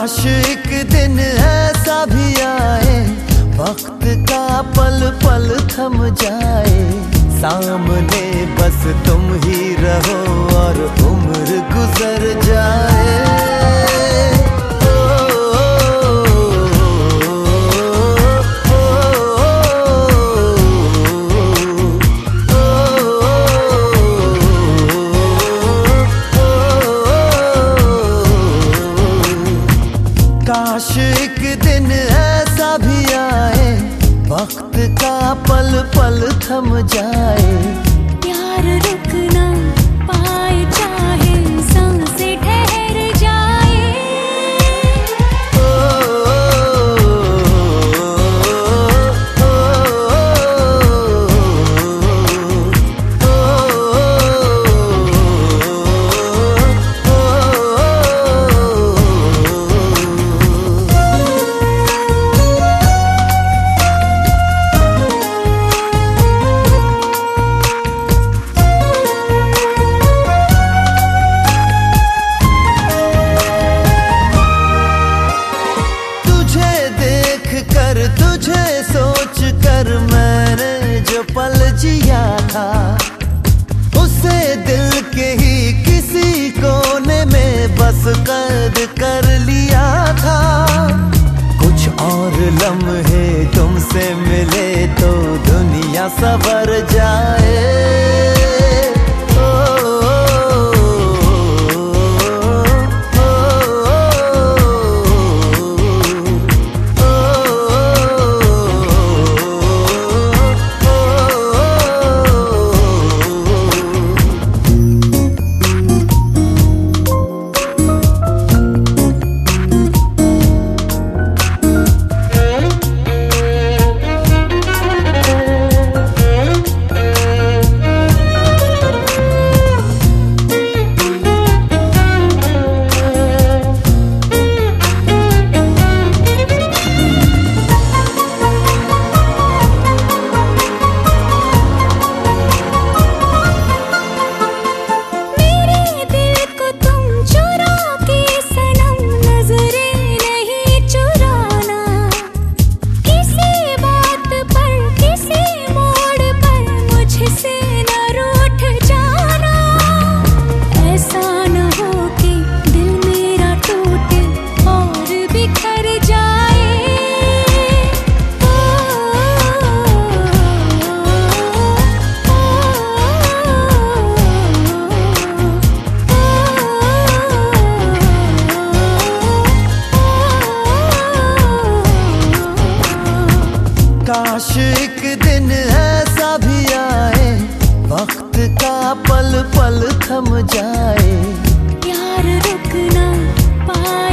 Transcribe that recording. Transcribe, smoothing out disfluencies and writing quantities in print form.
काश एक दिन ऐसा भी आए, वक्त का पल पल थम जाए, सामने बस तुम ही रहो और उम्र गुजर जाए। काश एक दिन ऐसा भी आए, वक्त का पल पल थम जाए, प्यार रुक ना पाए चाहे सांसें ठहर जाए। तुझे सोच कर मैंने जो पल जिया था, उसे दिल के ही किसी कोने में बस कैद कर लिया था। कुछ और लम्हे तुमसे मिले तो दुनिया संवर जाए। काश एक दिन ऐसा भी आए, वक्त का पल पल थम जाए, प्यार रुक ना पाए